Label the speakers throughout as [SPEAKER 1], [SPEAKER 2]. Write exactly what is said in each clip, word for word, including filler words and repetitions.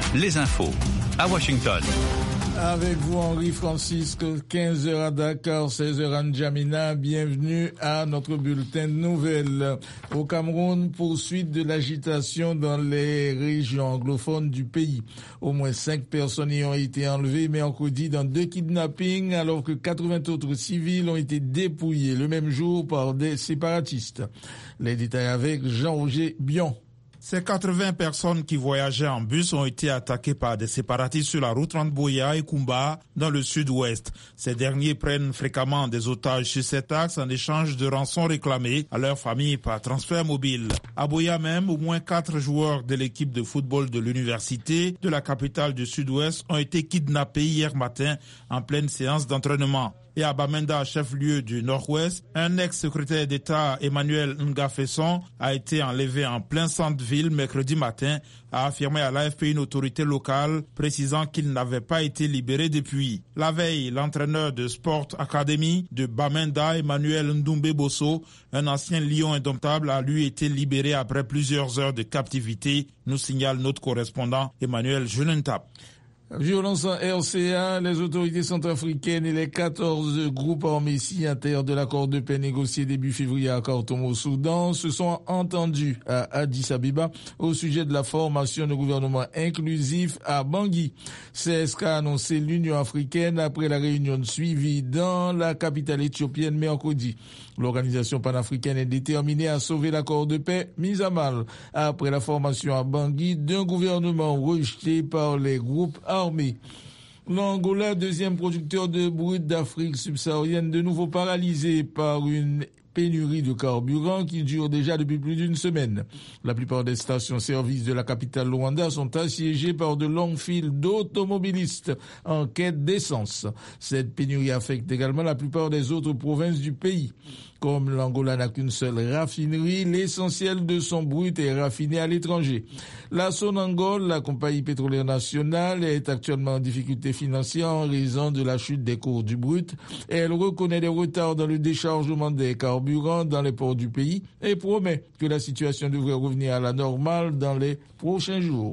[SPEAKER 1] les infos à Washington.
[SPEAKER 2] Avec vous, Henri Francisque, quinze heures à Dakar, seize heures à N'Djamena. Bienvenue à notre bulletin de nouvelles. Au Cameroun, poursuite de l'agitation dans les régions anglophones du pays. Au moins cinq personnes y ont été enlevées mercredi dans deux kidnappings, alors que quatre-vingts autres civils ont été dépouillés le même jour par des séparatistes. Les détails avec Jean-Roger Bion.
[SPEAKER 3] Ces quatre-vingts personnes qui voyageaient en bus ont été attaquées par des séparatistes sur la route entre Boya et Kumba dans le sud-ouest. Ces derniers prennent fréquemment des otages sur cet axe en échange de rançons réclamées à leur famille par transfert mobile. À Boya même, au moins quatre joueurs de l'équipe de football de l'université de la capitale du sud-ouest ont été kidnappés hier matin en pleine séance d'entraînement. Et à Bamenda, chef-lieu du Nord-Ouest, un ex-secrétaire d'État, Emmanuel Ngafesson, a été enlevé en plein centre-ville mercredi matin, a affirmé à l'A F P une autorité locale, précisant qu'il n'avait pas été libéré depuis. La veille, l'entraîneur de Sport Academy de Bamenda, Emmanuel Ndoumbe Bosso, un ancien lion indomptable, a lui été libéré après plusieurs heures de captivité, nous signale notre correspondant Emmanuel Junentap.
[SPEAKER 2] Violence en R C A, les autorités centrafricaines et les quatorze groupes armés signataires de l'accord de paix négocié début février à Khartoum au Soudan se sont entendus à Addis Abeba au sujet de la formation de gouvernement inclusif à Bangui. C'est ce qu'a annoncé l'Union africaine après la réunion suivie dans la capitale éthiopienne mercredi. L'organisation panafricaine est déterminée à sauver l'accord de paix mis à mal après la formation à Bangui d'un gouvernement rejeté par les groupes armés. L'Angola, deuxième producteur de brut d'Afrique subsaharienne, de nouveau paralysé par une pénurie de carburant qui dure déjà depuis plus d'une semaine. La plupart des stations-service de la capitale Luanda sont assiégées par de longues files d'automobilistes en quête d'essence. Cette pénurie affecte également la plupart des autres provinces du pays. Comme l'Angola n'a qu'une seule raffinerie, l'essentiel de son brut est raffiné à l'étranger. La Sonangol, la compagnie pétrolière nationale, est actuellement en difficulté financière en raison de la chute des cours du brut. Elle reconnaît des retards dans le déchargement des carburants dans les ports du pays et promet que la situation devrait revenir à la normale dans les prochains jours.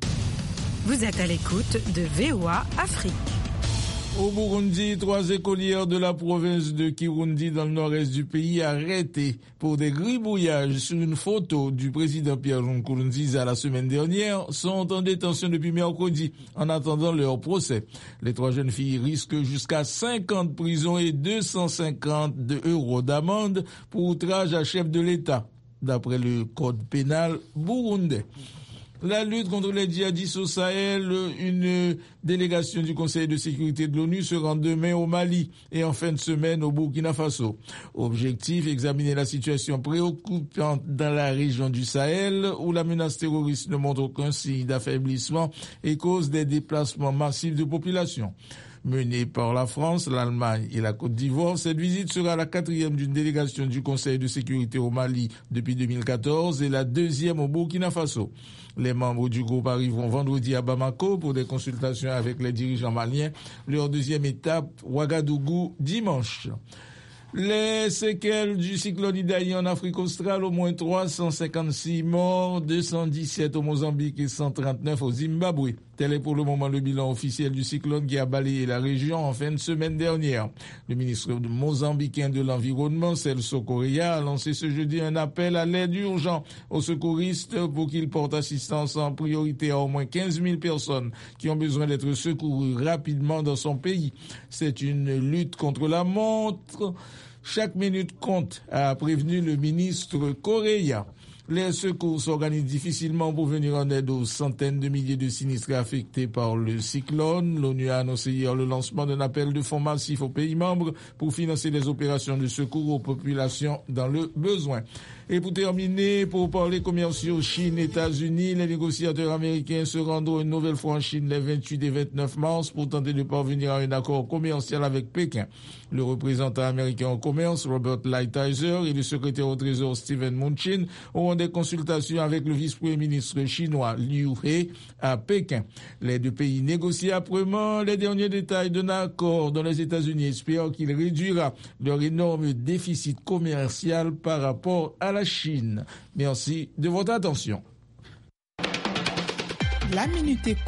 [SPEAKER 4] Vous êtes à l'écoute de V O A Afrique.
[SPEAKER 2] Au Burundi, trois écolières de la province de Kirundi dans le nord-est du pays arrêtées pour des gribouillages sur une photo du président Pierre Nkurunziza la semaine dernière sont en détention depuis mercredi en attendant leur procès. Les trois jeunes filles risquent jusqu'à cinquante prisons et deux cent cinquante euros d'amende pour outrage à chef de l'État, d'après le code pénal burundais. La lutte contre les djihadistes au Sahel, une délégation du Conseil de sécurité de l'ONU se rend demain au Mali et en fin de semaine au Burkina Faso. Objectif, examiner la situation préoccupante dans la région du Sahel où la menace terroriste ne montre aucun signe d'affaiblissement et cause des déplacements massifs de population. Menée par la France, l'Allemagne et la Côte d'Ivoire, cette visite sera la quatrième d'une délégation du Conseil de sécurité au Mali depuis deux mille quatorze et la deuxième au Burkina Faso. Les membres du groupe arriveront vendredi à Bamako pour des consultations avec les dirigeants maliens. Leur deuxième étape, Ouagadougou, dimanche. Les séquelles du cyclone Idai en Afrique australe, au moins trois cent cinquante-six morts, deux cent dix-sept au Mozambique et cent trente-neuf au Zimbabwe. Tel est pour le moment le bilan officiel du cyclone qui a balayé la région en fin de semaine dernière. Le ministre mozambicain de l'Environnement, Celso Correa, a lancé ce jeudi un appel à l'aide urgente aux secouristes pour qu'ils portent assistance en priorité à au moins quinze mille personnes qui ont besoin d'être secourues rapidement dans son pays. C'est une lutte contre la montre. Chaque minute compte, a prévenu le ministre Correa. Les secours s'organisent difficilement pour venir en aide aux centaines de milliers de sinistrés affectés par le cyclone. L'ONU a annoncé hier le lancement d'un appel de fonds massif aux pays membres pour financer les opérations de secours aux populations dans le besoin. Et pour terminer, pour parler commerciaux Chine-États-Unis, les négociateurs américains se rendront une nouvelle fois en Chine les vingt-huit et vingt-neuf mars pour tenter de parvenir à un accord commercial avec Pékin. Le représentant américain au commerce, Robert Lighthizer, et le secrétaire au Trésor, Steven Mnuchin, auront des consultations avec le vice-premier ministre chinois, Liu He, à Pékin. Les deux pays négocient âprement les derniers détails d'un accord dont les États-Unis espèrent qu'il réduira leur énorme déficit commercial par rapport à la Chine. Merci de votre attention.
[SPEAKER 5] La Minute